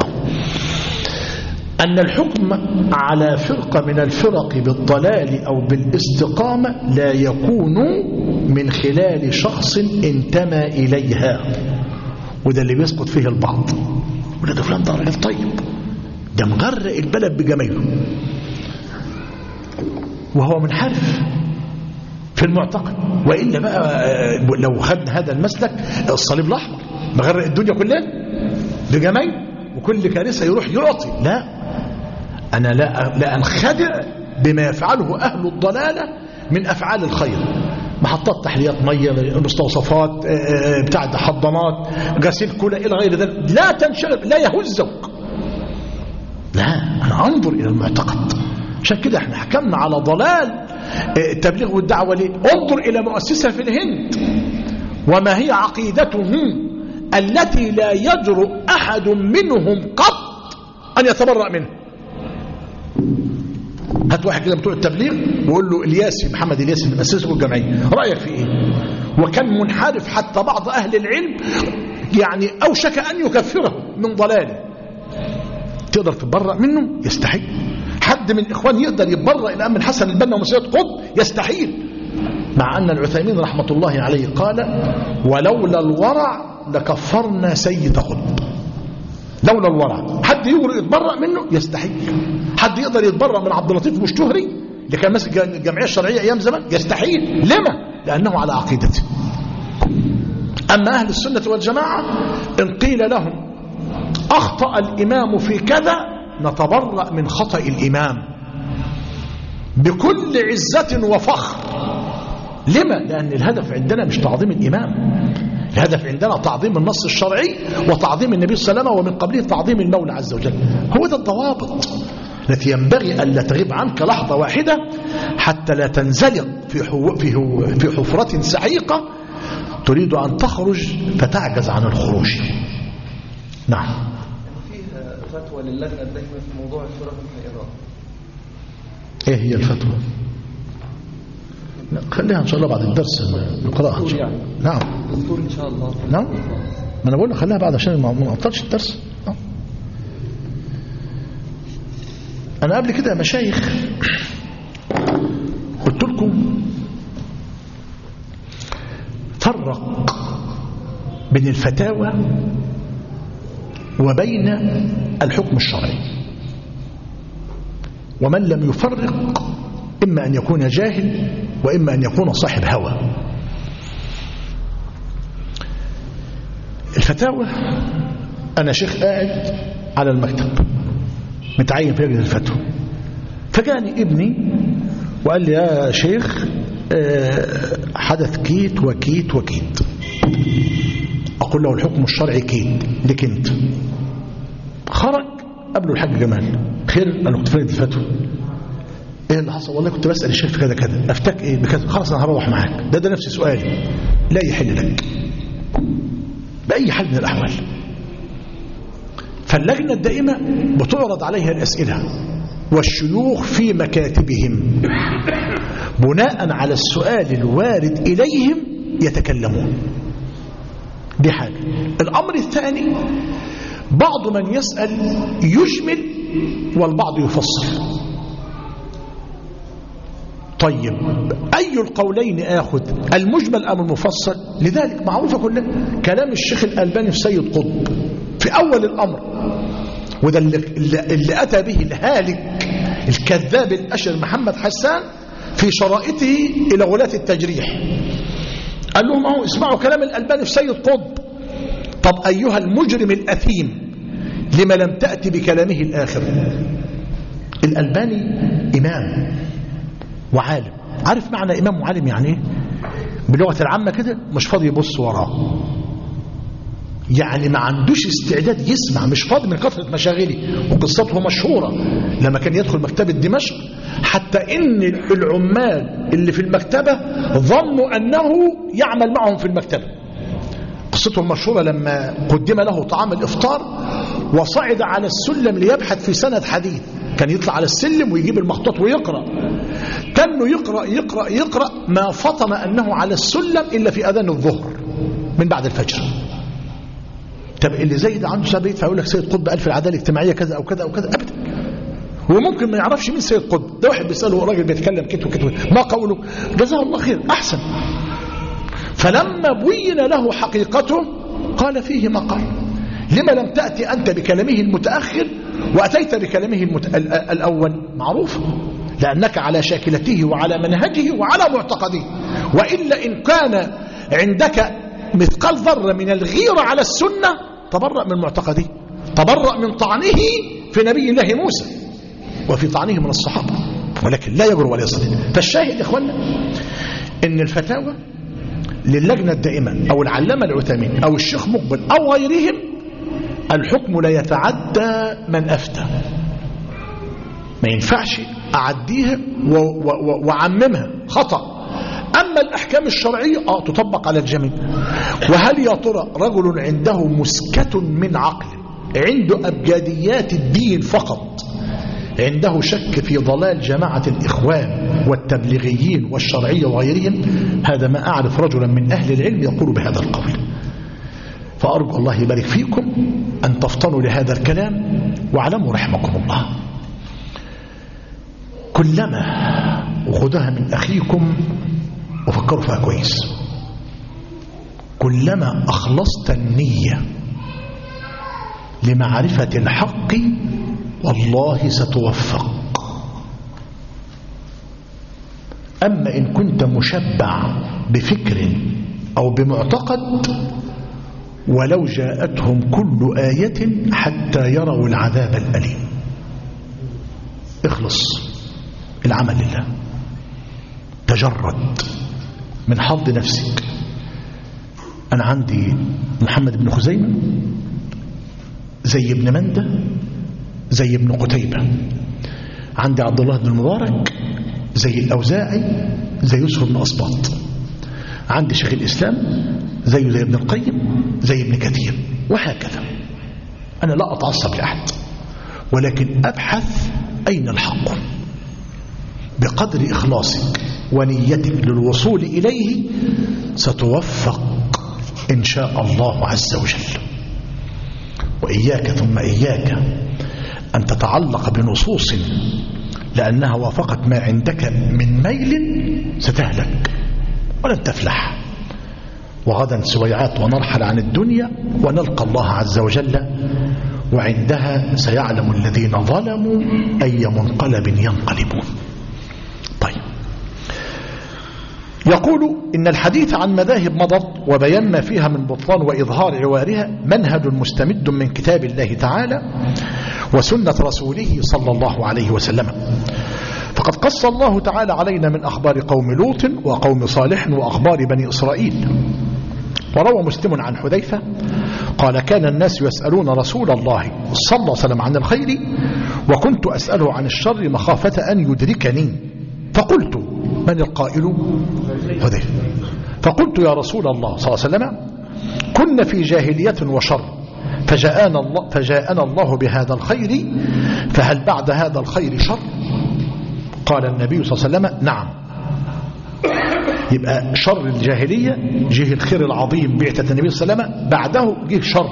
أن الحكم على فرقة من الفرق بالضلال أو بالاستقامة لا يكون من خلال شخص انتمى إليها. وده اللي بيسقط فيه البعض، وده فلان ده راجل طيب، ده مغرق البلد بجمايله، وهو منحرف في المعتقد. وإلا بقى لو خدنا هذا المسلك الصليب الأحمر مغرق الدنيا كلها بجمايله، وكل كارثة يروح يعطي. لا، أنا لا أنخدع بما يفعله أهل الضلالة من أفعال الخير، محطات تحليات مية، مستوصفات بتاع حضانات، غسيل كلى إلى غير ذلك. لا تنشغل، لا يهزك. لا، أنا أنظر إلى المعتقد عشان كده احنا حكمنا على ضلال التبليغ والدعوة ليه. انظر إلى مؤسسة في الهند وما هي عقيدتهم التي لا يجرؤ أحد منهم قط أن يتبرأ منه. هات واحد كده بتوع التبليغ وقول له الياسي، محمد الياسي اللي مؤسسه الجمعية، رأيك في ايه؟ وكان منحرف حتى بعض أهل العلم يعني أوشك أن يكفره من ضلاله. تقدر تتبرأ منه؟ يستحيل. حد من الإخوان يقدر يتبرأ الآن من حسن البنا ومسيد قطب؟ يستحيل. مع أن العثيمين رحمة الله عليه قال ولولا الورع لكفرنا سيد قطب. لولا الورع. حد يقدر يتبرأ منه؟ يستحيل. حد يقدر يتبرأ من عبد اللطيف مشتهري اللي كان ماسك الجمعية الشرعية أيام زمان؟ يستحيل. لما؟ لأنه على عقيدته. أما أهل السنة والجماعة إن قيل لهم أخطأ الإمام في كذا نتبرأ من خطأ الإمام بكل عزة وفخر. لما؟ لأن الهدف عندنا مش تعظيم الإمام، الهدف عندنا تعظيم النص الشرعي وتعظيم النبي صلى الله عليه وسلم، ومن قبله تعظيم المولى عز وجل. هو ده الضوابط التي ينبغي ألا تغيب عنك لحظة واحدة حتى لا تنزلق في حفرة سحيقة تريد أن تخرج فتعجز عن الخروج. نعم. فيه فتوى للجنة الدائمة في موضوع الشرف في إيران. ايه هي الفتوى؟ خليها ان شاء الله بعد الدرس نقراها ان شاء الله. نعم دكتور ان شاء الله. نعم ما انا بقول لك خليها بعد عشان ما نقطعش الدرس. انا قبل كده يا مشايخ قلت لكم فرق بين الفتاوى وبين الحكم الشرعي، ومن لم يفرق إما أن يكون جاهل وإما أن يكون صاحب هوى. الفتاوى أنا شيخ قاعد على المكتب متعين في لجنة الفتوى، فجاني ابني وقال لي يا شيخ حدث كيت وكيت وكيت. أقول له الحكم الشرعي كيت لك أنت. خرج قبله الحاج جمال، خير أنا كنت في لجنة الفتوى. ايه اللي حصل؟ والله كنت بسأل الشيخ في كذا كذا. افتك ايه بكذا؟ خلاص انا هروح معاك. ده نفس سؤالي لا يحل لك بأي حال من الأحوال. فاللجنة الدائمة بتعرض عليها الأسئلة والشيوخ في مكاتبهم بناء على السؤال الوارد إليهم يتكلمون. دي حاجة. الأمر الثاني بعض من يسأل يجمل والبعض يفصل. طيب أي القولين آخذ المجمل أم المفصل؟ لذلك معروفة كلها كلام الشيخ الألباني في سيد قطب في أول الأمر، وده اللي أتى به الهالك الكذاب الأشر محمد حسان في شرائطه إلى غلاة التجريح. قال لهم اهو اسمعوا كلام الألباني في سيد قطب. طب أيها المجرم الأثيم لما لم تأتي بكلامه الآخر؟ الألباني إمام وعالم. عارف معنى إمام وعالم يعني ايه؟ بلغة العامة كده مش فاضي يبص وراه، يعني ما عندوش استعداد يسمع، مش فاضي من كثرة مشاغله. وقصته مشهورة لما كان يدخل مكتبة دمشق حتى إن العمال اللي في المكتبة ظنوا أنه يعمل معهم في المكتبة. قصته المشهورة لما قدم له طعام الإفطار وصعد على السلم ليبحث في سند حديث، كان يطلع على السلم ويجيب المخطوط ويقرأ، كانه يقرأ يقرأ يقرأ ما فطن أنه على السلم إلا في أذان الظهر من بعد الفجر. طب اللي زي ده عنده سبب يدفع يقول لك سيد قطب قال في العدالة الاجتماعية كذا أو كذا أو كذا؟ أبدا. هو ممكن ما يعرفش مين سيد قطب، ده واحد بيسأله راجل بيتكلم كتو كتو ما قوله؟ جزاه الله خير أحسن. فلما بين له حقيقته قال فيه ما قال. لما لم تأتي أنت بكلامه المتأخر وأتيت بكلامه الأول؟ معروف لأنك على شاكلته وعلى منهجه وعلى معتقده. وإلا إن كان عندك مثقال ذرة من الغيرة على السنة تبرأ من معتقده، تبرأ من طعنه في نبي الله موسى وفي طعنه من الصحابة، ولكن لا يجر ولا يصل. فالشاهد يا إخوانا إن الفتاوى للجنة الدائمة أو العلامة العثيمين أو الشيخ مقبل أو غيرهم الحكم لا يتعدى من أفتى. ما ينفعش أعديها وعممها خطأ. أما الأحكام الشرعية تطبق على الجميع. وهل يا ترى رجل عنده مسكة من عقل، عنده أبجديات الدين فقط، عنده شك في ضلال جماعة الإخوان والتبليغيين والشرعية وغيرهم، هذا ما أعرف رجلا من أهل العلم يقول بهذا القول. فأرجو الله يبارك فيكم أن تفطنوا لهذا الكلام، واعلموا رحمكم الله كلما وخذها من أخيكم وفكروا فيها كويس، كلما أخلصت النية لمعرفة الحق والله ستوفق. أما إن كنت مشبع بفكر أو بمعتقد ولو جاءتهم كل آية حتى يروا العذاب الأليم، اخلص العمل لله، تجرد من حظ نفسك. أنا عندي محمد بن خزيمة زي ابن مندة زي ابن قتيبة، عندي عبد الله بن المبارك زي الأوزاعي زي يوسف بن أسباط، عندي شيخ الإسلام زي ابن القيم زي ابن كثير، وهكذا. أنا لا أتعصب لأحد، ولكن أبحث أين الحق. بقدر إخلاصك ونيتك للوصول إليه ستوفق إن شاء الله عز وجل. وإياك ثم إياك أن تتعلق بنصوص لأنها وافقت ما عندك من ميل، ستهلك ولن تفلح. وغدا سويعات ونرحل عن الدنيا ونلقى الله عز وجل، وعندها سيعلم الذين ظلموا أي منقلب ينقلبون. طيب، يقول إن الحديث عن مذاهب مضت وبيان ما فيها من بطلان وإظهار عوارها منهج مستمد من كتاب الله تعالى وسنة رسوله صلى الله عليه وسلم. فقد قص الله تعالى علينا من أخبار قوم لوط وقوم صالح وأخبار بني إسرائيل. وروى مسلم عن حذيفة قال: كان الناس يسألون رسول الله صلى الله عليه وسلم عن الخير، وكنت أسأله عن الشر مخافة أن يدركني. فقلت: من القائل؟ حذيفة. فقلت: يا رسول الله صلى الله عليه وسلم، كنا في جاهلية وشر، فجاءنا الله بهذا الخير، فهل بعد هذا الخير شر؟ قال النبي صلى الله عليه وسلم: نعم. يبقى شر الجاهلية جه الخير العظيم بعثة النبي صلى الله عليه وسلم، بعده جه شر.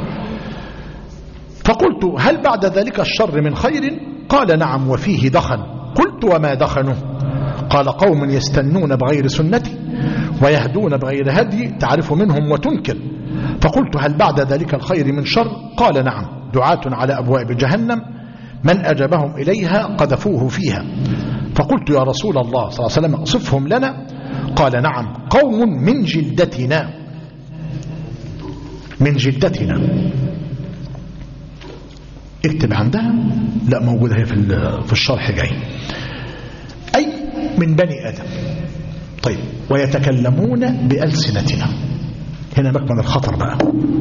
فقلت: هل بعد ذلك الشر من خير؟ قال: نعم، وفيه دخن. قلت: وما دخنه؟ قال: قوم يستنون بغير سنتي ويهدون بغير هدي، تعرف منهم وتنكر. فقلت: هل بعد ذلك الخير من شر؟ قال: نعم، دعاة على أبواب جهنم من أجابهم إليها قذفوه فيها. فقلت: يا رسول الله صلى الله عليه وسلم، صفهم لنا. قال: نعم، قوم من جلدتنا. من جلدتنا، اكتب عندها، لا موجودة هي في الشرح جاي، أي من بني آدم. طيب، ويتكلمون بألسنتنا، هنا مكمن الخطر بقى.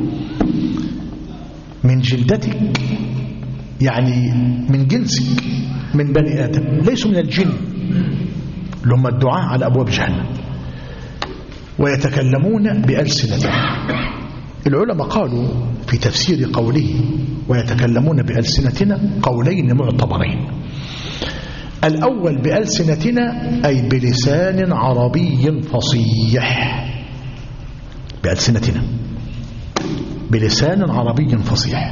من جلدتك يعني من جنسك، من بني آدم، ليسوا من الجن اللي هم الدعاء على أبواب جهنم. ويتكلمون بألسنتهم. العلماء قالوا في تفسير قوله ويتكلمون بألسنتنا قولين معتبرين. الأول بألسنتنا أي بلسان عربي فصيح، بألسنتنا بلسان عربي فصيح.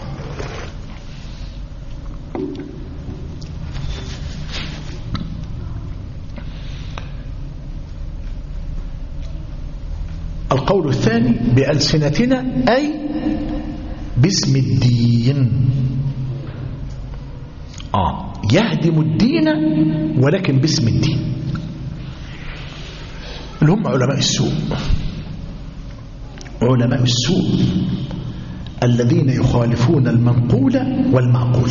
القول الثاني بألسنتنا أي باسم الدين، يهدم الدين ولكن باسم الدين، اللي هم علماء السوء. علماء السوء الذين يخالفون المنقول والمعقول،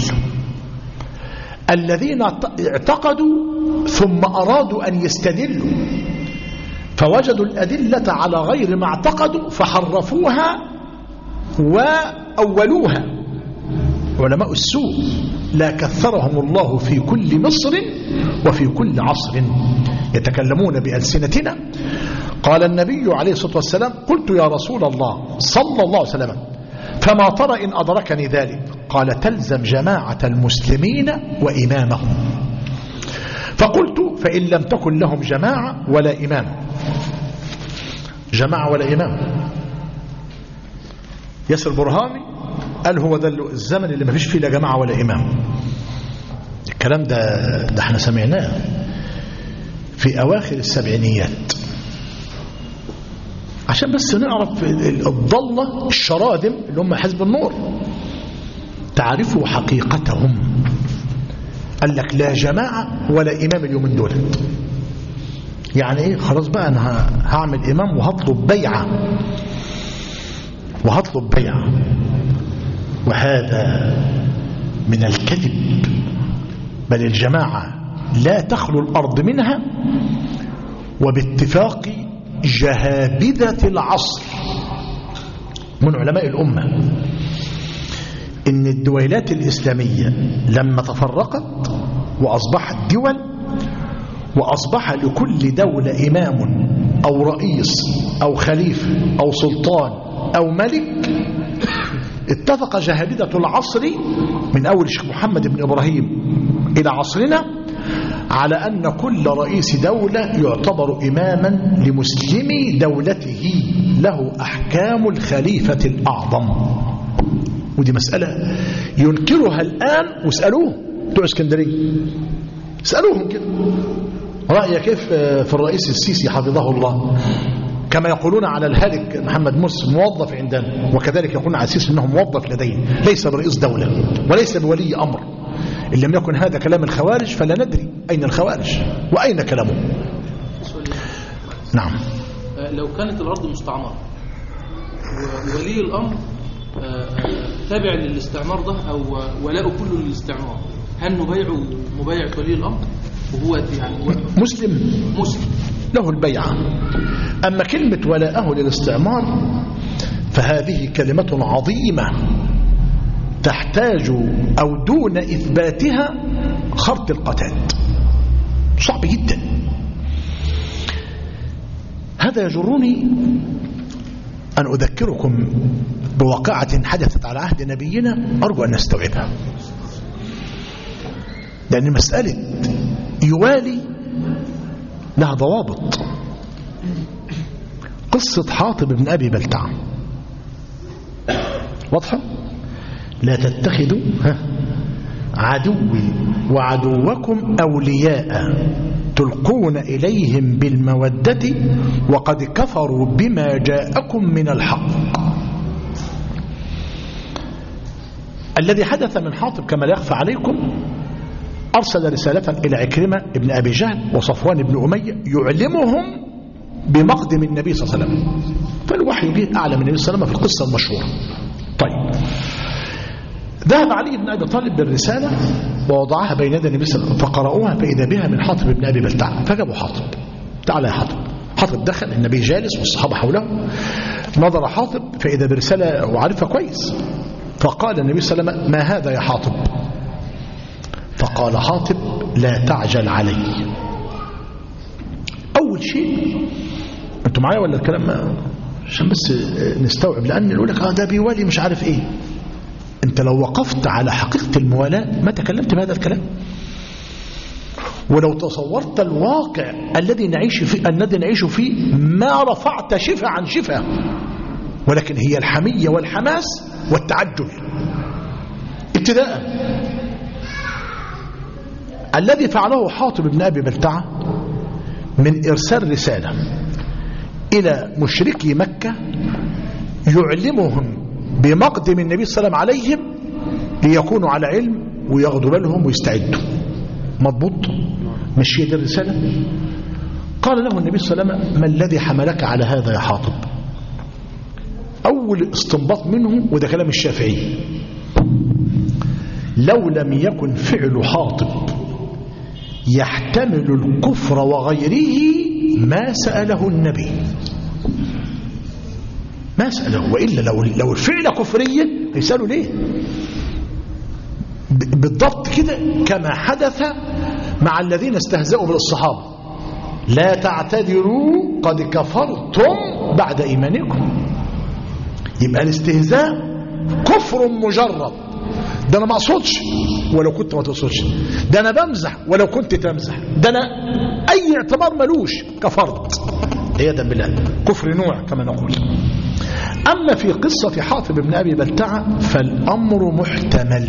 الذين اعتقدوا ثم أرادوا أن يستدلوا فوجدوا الأدلة على غير ما اعتقدوا فحرفوها وأولوها علماء السوء لا كثرهم الله في كل مصر وفي كل عصر يتكلمون بألسنتنا. قال النبي عليه الصلاة والسلام: قلت يا رسول الله صلى الله عليه وسلم فما ترى إن أدركني ذلك؟ قال: تلزم جماعة المسلمين وإمامهم. فقلت: فإن لم تكن لهم جماعة ولا إمام. جماعة ولا إمام. ياسر برهامي قال هو ده الزمن اللي ما فيش فيه لا جماعة ولا إمام. الكلام ده احنا سمعناه في أواخر السبعينيات، عشان بس نعرف الضالة الشرادم اللي هم حزب النور تعرفوا حقيقتهم. قال لك لا جماعة ولا إمام اليومين دول. يعني إيه؟ خلاص بقى أنا هعمل إمام وهطلب بيعة وهذا من الكذب. بل الجماعة لا تخلو الأرض منها، وباتفاق جهابذة العصر من علماء الأمة إن الدويلات الإسلامية لما تفرقت وأصبحت دول، وأصبح لكل دولة إمام أو رئيس أو خليفة أو سلطان أو ملك، اتفق جهابذة العصر من أول الشيخ محمد بن إبراهيم إلى عصرنا على أن كل رئيس دولة يعتبر إماما لمسلمي دولته، له أحكام الخليفة الأعظم. ودي مسألة ينكرها الآن، واسألوه بتوع اسكندرية، اسألوهم كده رأيك كيف في الرئيس السيسي حفظه الله؟ كما يقولون على الهالك محمد مرسي موظف عندنا، وكذلك يقولون على السيسي أنه موظف لدينا، ليس برئيس دولة وليس بولي أمر. إن لم يكن هذا كلام الخوارج فلا ندري أين الخوارج وأين كلامهم. نعم. لو كانت الأرض مستعمرة وولي الأمر تابع للاستعمار ده أو ولاء كله للاستعمار، هل نبايعه مبايعة ولي الأمر وهو يعني مسلم له البيعة؟ أما كلمة ولاءه للاستعمار فهذه كلمة عظيمة تحتاج أو دون إثباتها خرط القتاد، صعب جدا. هذا يجرني أن أذكركم بواقعة حدثت على عهد نبينا أرجو أن نستوعبها، لأن مسألة يوالي لها ضوابط. قصة حاطب بن أبي بلتع واضحة؟ لا تتخذوا عدوي وعدوكم أولياء تلقون إليهم بالمودة وقد كفروا بما جاءكم من الحق. الذي حدث من حاطب كما لا يخفى عليكم، أرسل رسالة إلى عكرمة ابن أبي جهل وصفوان بن أمية يعلمهم بمقدم النبي صلى الله عليه وسلم، فالوحي جه أعلى من النبي صلى الله عليه وسلم في القصة المشهورة. طيب، ذهب علي بن أبي طالب بالرسالة ووضعها بين يدي النبي صلى الله عليه وسلم، فقرأوها فإذا بها من حاطب بن أبي بلتع، فجابوا حاطب. تعال يا حاطب. حاطب دخل، النبي جالس والصحابة حوله، نظر حاطب فإذا برسالة وعرفها كويس، فقال النبي صلى الله عليه وسلم: ما هذا يا حاطب؟ فقال حاطب: لا تعجل علي. أول شيء، أنتم معايا ولا الكلام؟ عشان بس نستوعب، لأن يقول لك ده بيوالي مش عارف إيه. أنت لو وقفت على حقيقة الموالاة ما تكلمت بهذا الكلام، ولو تصورت الواقع الذي نعيش فيه ما رفعت شفة عن شفة، ولكن هي الحمية والحماس والتعجل. ابتداء الذي فعله حاطب بن أبي بلتعة من إرسال رسالة إلى مشركي مكة يعلمهم بمقدم النبي صلى الله عليه وسلم عليهم ليكونوا على علم وياخدوا بالهم ويستعدوا. مضبوط؟ مش هي دي الرسالة؟ قال له النبي صلى الله عليه وسلم: ما الذي حملك على هذا يا حاطب؟ أول استنباط منه، وده كلام الشافعي: لو لم يكن فعل حاطب يحتمل الكفر وغيره ما سأله النبي، ما سأله، وإلا لو الفعل كفرية يسأله ليه؟ بالضبط كده كما حدث مع الذين استهزأوا بالصحابة. لا تعتذروا قد كفرتم بعد إيمانكم. يبقى الاستهزاء كفر مجرد، ده أنا ما أقصدش ولو كنت ما تقصدش، ده أنا بمزح ولو كنت تمزح، ده أنا أي اعتبار ملوش كفرت عياذا بالله، كفر نوع كما نقول. أما في قصة حاطب بن أبي بلتعة فالأمر محتمل.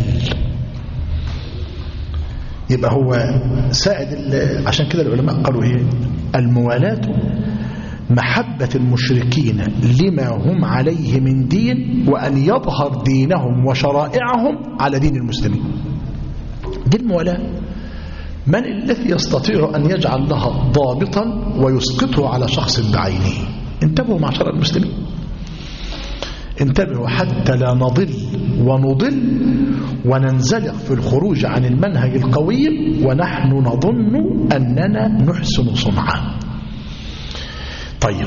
يبقى هو ساعد عشان كده العلماء قالوا ايه؟ الموالاة محبة المشركين لما هم عليه من دين، وأن يظهر دينهم وشرائعهم على دين المسلمين. دي الموالاة. من الذي يستطيع أن يجعل لها ضابطا ويسقطه على شخص بعينه؟ انتبهوا معشر المسلمين، انتبهوا حتى لا نضل ونضل وننزلق في الخروج عن المنهج القويم ونحن نظن أننا نحسن صنعا. طيب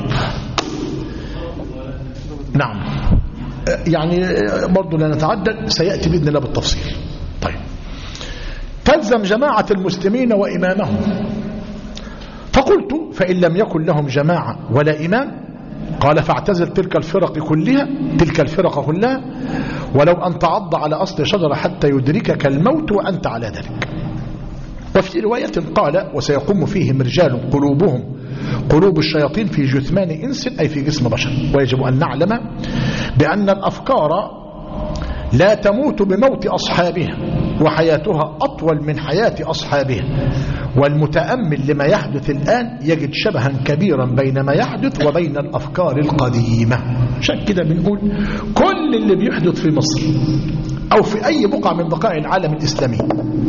نعم، يعني برضو لا نتعدد، سيأتي بإذن الله بالتفصيل. طيب، تلزم جماعة المسلمين وإمامهم. فقلت فإن لم يكن لهم جماعة ولا إمام، قال فاعتزل تلك الفرق كلها ولو أن تعض على أصل شجرة حتى يدركك الموت وأنت على ذلك. وفي رواية قال وسيقوم فيهم رجال قلوبهم قلوب الشياطين في جثمان إنس، أي في جسم بشر. ويجب أن نعلم بأن الأفكار لا تموت بموت أصحابها، وحياتها أطول من حياة أصحابها. والمتأمل لما يحدث الآن يجد شبها كبيرا بين ما يحدث وبين الأفكار القديمة. عشان كده بنقول كل اللي بيحدث في مصر أو في أي بقعة من بقاع العالم الإسلامي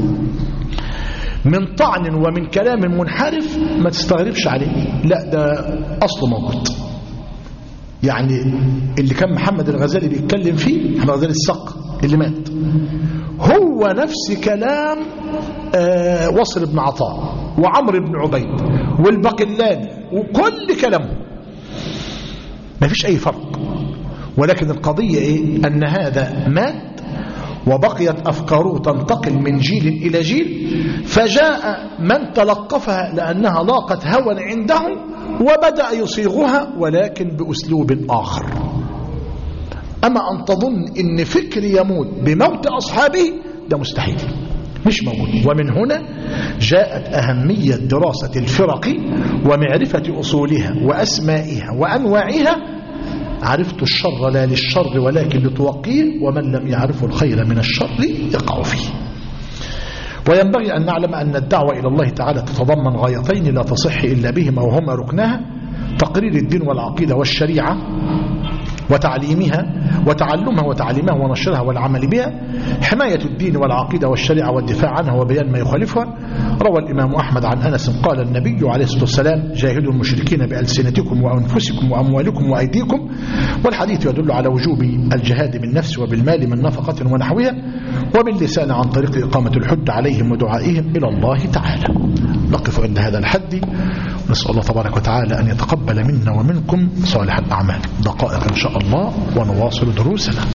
من طعن ومن كلام منحرف ما تستغربش عليه، لا ده أصله موجود. يعني اللي كان محمد الغزالي بيتكلم فيه، محمد الغزالي السق اللي مات، هو نفس كلام وصل بن عطاء وعمر بن عبيد والبقلاني وكل كلامه، ما فيش أي فرق. ولكن القضية إيه؟ أن هذا مات وبقيت أفكاره تنتقل من جيل إلى جيل، فجاء من تلقفها لأنها لاقت هوى عنده وبدأ يصيغها ولكن بأسلوب آخر. أما أن تظن أن فكر يموت بموت أصحابه، ده مستحيل، مش موجود. ومن هنا جاءت أهمية دراسة الفرق ومعرفة أصولها وأسمائها وأنواعها. عرفت الشر لا للشر ولكن لتوقيه، ومن لم يعرف الخير من الشر يقع فيه. وينبغي أن نعلم أن الدعوة إلى الله تعالى تتضمن غايتين لا تصح إلا بهما وهما ركناها: تقرير الدين والعقيدة والشريعة وتعلمها وتعليمها ونشرها والعمل بها، حماية الدين والعقيدة والشريعة والدفاع عنها وبيان ما يخالفها. روى الإمام أحمد عن أنس قال النبي عليه الصلاة والسلام: جاهدوا المشركين بألسنتكم وأنفسكم وأموالكم وأيديكم. والحديث يدل على وجوب الجهاد بالنفس وبالمال من نفقة ونحوها، وباللسان عن طريق إقامة الحد عليهم ودعائهم إلى الله تعالى. نقف عند هذا الحد، نسأل الله تبارك وتعالى أن يتقبل منا ومنكم صالح الأعمال. دقائق إن شاء الله ونواصل دروسنا.